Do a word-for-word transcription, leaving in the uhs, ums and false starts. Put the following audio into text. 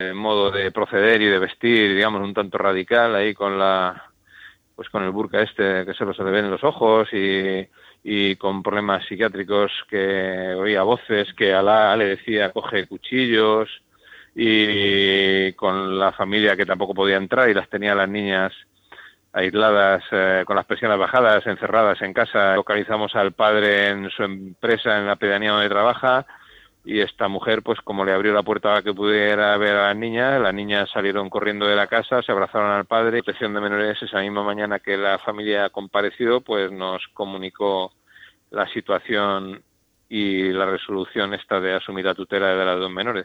modo de proceder y de vestir, digamos, un tanto radical, ahí con la pues con el burka este que solo se le ven en los ojos y, y con problemas psiquiátricos, que oía voces, que Alá le decía coge cuchillos, y con la familia que tampoco podía entrar y las tenía las niñas aisladas, eh, con las persianas bajadas, encerradas en casa. Localizamos al padre en su empresa, en la pedanía donde trabaja, y esta mujer, pues como le abrió la puerta para que pudiera ver a las niñas, las niñas salieron corriendo de la casa, se abrazaron al padre. Protección de Menores, esa misma mañana que la familia ha comparecido, pues nos comunicó la situación y la resolución esta de asumir la tutela de las dos menores.